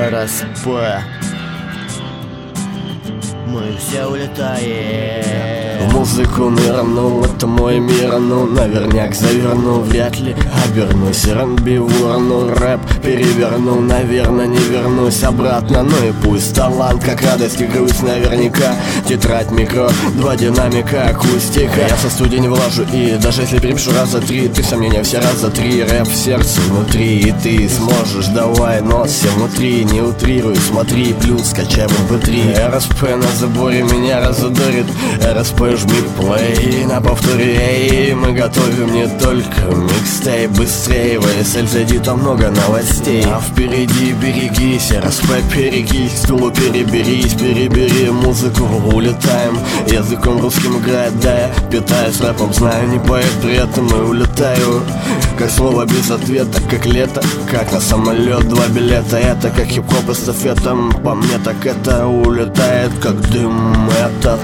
РСП. Мы все улетаем. В музыку нырнул, это мой мир, ну наверняк заверну, вряд ли обернусь. R&B в урну, рэп переверну, наверное не вернусь обратно. Ну и пусть талант, как радость и грусть, наверняка. Тетрадь, микро, два динамика, акустика. Я со студии не влажу, и даже если перепишу раза три, ты сомнения все раза три. Рэп в сердце внутри, и ты сможешь, давай нос все внутри. Не утрируй, смотри, плюс скачай в MP3. РСП на заборе меня разудорит, РСП жми плей на повторе, эй, мы готовим не только микстейп. Быстрее, в ASL зайди, там много новостей. А впереди берегись, РСП берегись, к стулу переберись, перебери музыку, улетаем. Языком русским играет, да я питаюсь рэпом, знаю, не поэт, при этом и улетаю. Как слово без ответа, как лето, как на самолет, два билета. Это как хип-хоп эстафета, по мне так это улетает, как дым этот.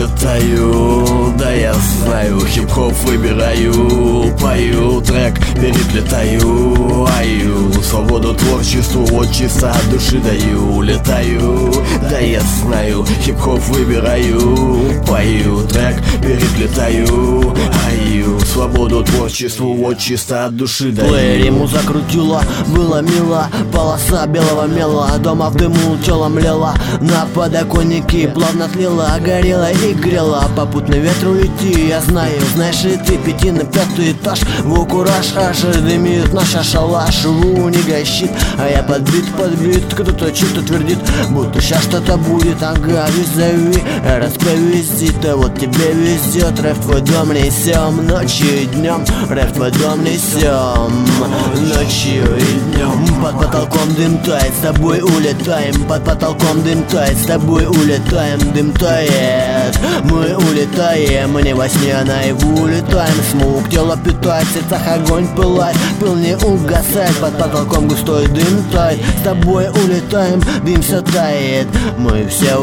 Улетаю, да я знаю, хип-хоп выбираю, пою трек, переплетаю, аю, свободу творчеству, вот чисто от души даю. Улетаю, да я знаю, хип-хоп выбираю, пою трек, переплетаю, аю, свободу творчеству, вот чисто от души даю. Плеер ему закрутила, было мило, полоса белого мела, дома в дыму телом лела, на подоконнике плавно тлела, горела и грела, попутно ветру лети, я знаю, знаешь и ты, 5 на 5 этаж, в кураж аж дымит наша шалаш, не гощит, а я подбит, кто-то что-то твердит, будто сейчас что-то будет, ага, визави, РСП везит, а вот тебе везет, рэп в твой дом несем, ночью и днем, рэп в твой дом несем, ночью и днем, под потолком дым тает, с тобой улетаем, под потолком дым тает, с тобой улетаем, дым тает, мы улетаем, не во сне, а наяву улетаем, смуг, тело питает, в сердцах огонь пылает, пыл не угасает, под потолком густой дым тает, с тобой улетаем, дым все тает, мы все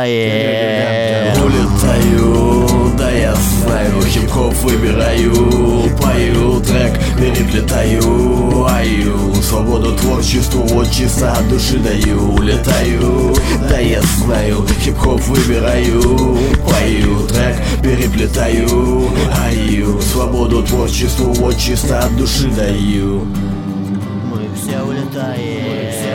улетаем. Улетаю, да я знаю, хип-хоп выбираю, пою трек, переплетаю, аю, свободу творчеству, вот чисто от души даю. Улетаю, да я знаю, хип-хоп выбираю, пою трек, переплетаю, аю, свободу творчеству, вот чисто от души даю. Мы все улетаем.